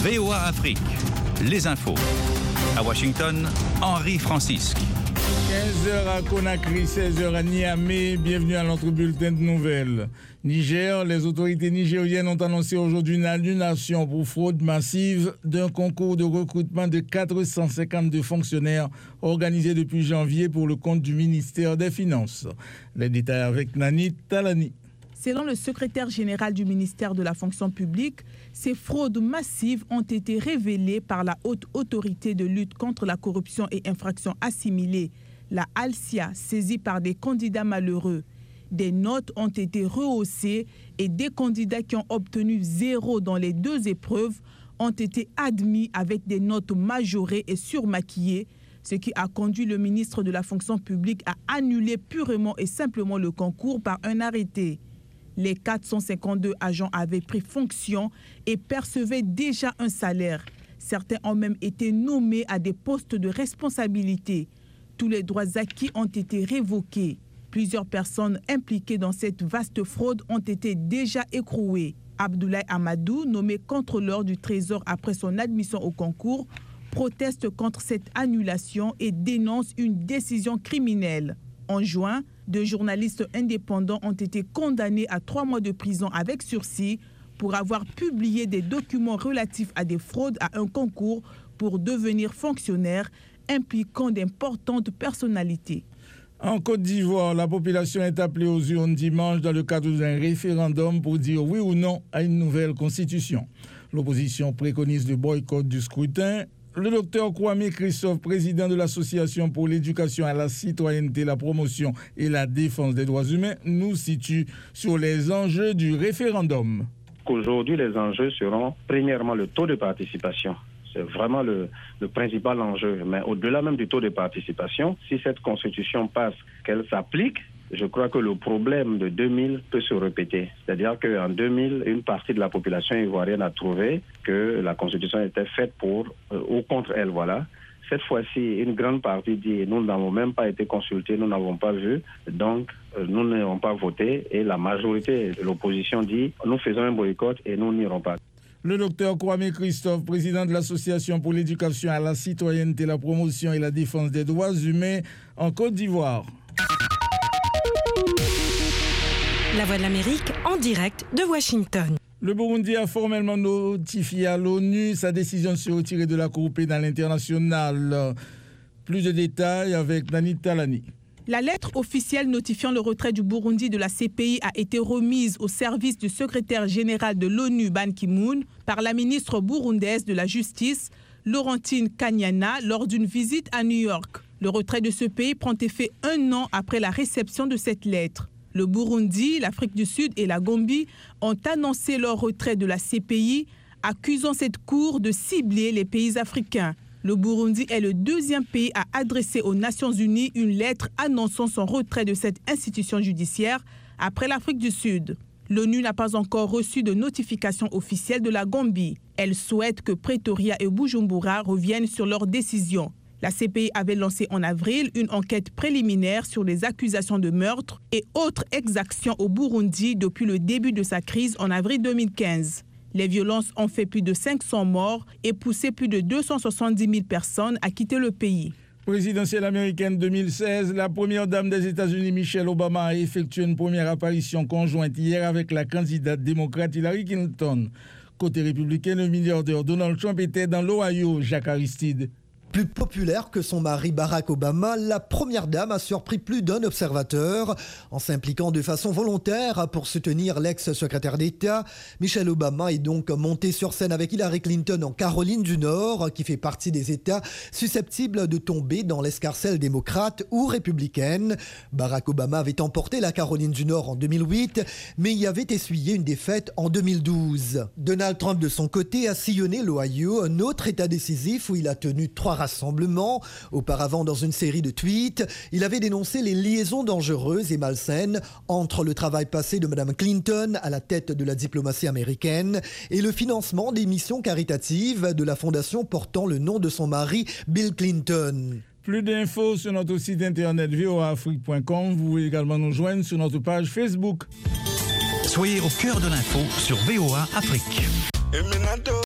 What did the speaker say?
VOA Afrique, les infos. À Washington, Henri Francisque. 15h à Conakry, 16h à Niamey. Bienvenue à notre bulletin de nouvelles. Niger, les autorités nigériennes ont annoncé aujourd'hui une annulation pour fraude massive d'un concours de recrutement de 452 fonctionnaires organisé depuis janvier pour le compte du ministère des Finances. Les détails avec Nani Talani. Selon le secrétaire général du ministère de la fonction publique, ces fraudes massives ont été révélées par la Haute Autorité de lutte contre la corruption et infractions assimilées, la HALCIA, saisie par des candidats malheureux. Des notes ont été rehaussées et des candidats qui ont obtenu 0 dans les 2 épreuves ont été admis avec des notes majorées et surmaquillées, ce qui a conduit le ministre de la fonction publique à annuler purement et simplement le concours par un arrêté. Les 452 agents avaient pris fonction et percevaient déjà un salaire. Certains ont même été nommés à des postes de responsabilité. Tous les droits acquis ont été révoqués. Plusieurs personnes impliquées dans cette vaste fraude ont été déjà écrouées. Abdoulaye Amadou, nommé contrôleur du Trésor après son admission au concours, proteste contre cette annulation et dénonce une décision criminelle. En juin, 2 journalistes indépendants ont été condamnés à 3 mois de prison avec sursis pour avoir publié des documents relatifs à des fraudes à un concours pour devenir fonctionnaires impliquant d'importantes personnalités. En Côte d'Ivoire, la population est appelée aux urnes dimanche dans le cadre d'un référendum pour dire oui ou non à une nouvelle constitution. L'opposition préconise le boycott du scrutin. Le docteur Kwame Christophe, président de l'Association pour l'éducation à la citoyenneté, la promotion et la défense des droits humains, nous situe sur les enjeux du référendum. Aujourd'hui, les enjeux seront premièrement le taux de participation. C'est vraiment le principal enjeu. Mais au-delà même du taux de participation, si cette constitution passe, qu'elle s'applique, je crois que le problème de 2000 peut se répéter. C'est-à-dire qu'en 2000, une partie de la population ivoirienne a trouvé que la constitution était faite pour ou contre elle. Voilà. Cette fois-ci, une grande partie dit nous n'avons même pas été consultés, nous n'avons pas vu, donc nous n'avons pas voté. Et la majorité de l'opposition dit nous faisons un boycott et nous n'irons pas. Le docteur Kwame Christophe, président de l'Association pour l'éducation à la citoyenneté, la promotion et la défense des droits humains en Côte d'Ivoire. La Voix de l'Amérique en direct de Washington. Le Burundi a formellement notifié à l'ONU sa décision de se retirer de la Cour pénale internationale. Plus de détails avec Nani Talani. La lettre officielle notifiant le retrait du Burundi de la CPI a été remise au service du secrétaire général de l'ONU, Ban Ki-moon, par la ministre burundaise de la Justice, Laurentine Kanyana, lors d'une visite à New York. Le retrait de ce pays prend effet 1 an après la réception de cette lettre. Le Burundi, l'Afrique du Sud et la Gambie ont annoncé leur retrait de la CPI, accusant cette cour de cibler les pays africains. Le Burundi est le 2e pays à adresser aux Nations Unies une lettre annonçant son retrait de cette institution judiciaire après l'Afrique du Sud. L'ONU n'a pas encore reçu de notification officielle de la Gambie. Elle souhaite que Pretoria et Bujumbura reviennent sur leur décision. La CPI avait lancé en avril une enquête préliminaire sur les accusations de meurtre et autres exactions au Burundi depuis le début de sa crise en avril 2015. Les violences ont fait plus de 500 morts et poussé plus de 270 000 personnes à quitter le pays. Présidentielle américaine 2016, la première dame des États-Unis, Michelle Obama, a effectué une première apparition conjointe hier avec la candidate démocrate Hillary Clinton. Côté républicain, le milliardaire Donald Trump était dans l'Ohio, Jacques Aristide. Plus populaire que son mari Barack Obama, la première dame a surpris plus d'un observateur. En s'impliquant de façon volontaire pour soutenir l'ex-secrétaire d'État, Michelle Obama est donc montée sur scène avec Hillary Clinton en Caroline du Nord, qui fait partie des États susceptibles de tomber dans l'escarcelle démocrate ou républicaine. Barack Obama avait emporté la Caroline du Nord en 2008, mais y avait essuyé une défaite en 2012. Donald Trump, de son côté, a sillonné l'Ohio, un autre État décisif où il a tenu 3 rassemblement. Auparavant, dans une série de tweets, il avait dénoncé les liaisons dangereuses et malsaines entre le travail passé de Mme Clinton à la tête de la diplomatie américaine et le financement des missions caritatives de la fondation portant le nom de son mari, Bill Clinton. Plus d'infos sur notre site internet voaafrique.com. Vous pouvez également nous joindre sur notre page Facebook. Soyez au cœur de l'info sur VOA Afrique.